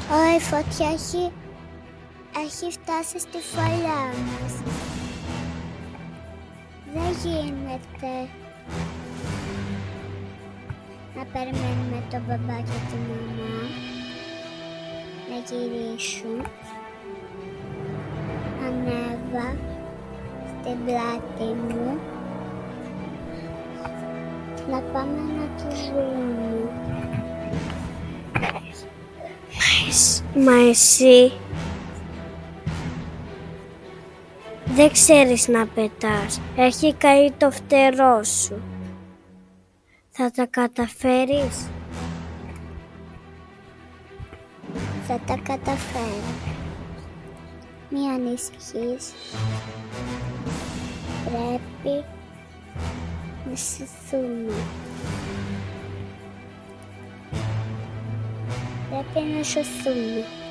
Η φωτιά έχει φτάσει στη φωλιά μας. Δεν γίνεται να περιμένουμε τον μπαμπά και τη μαμά να γυρίσουν. Ανέβα στην πλάτη μου να πάμε να τους βρούμε. Μα εσύ δεν ξέρεις να πετάς. Έχει καεί το φτερό σου. Θα τα καταφέρεις? Θα τα καταφέρω. Μη ανησυχείς. Πρέπει να σωθούμε. Πρέπει να σωθούμε.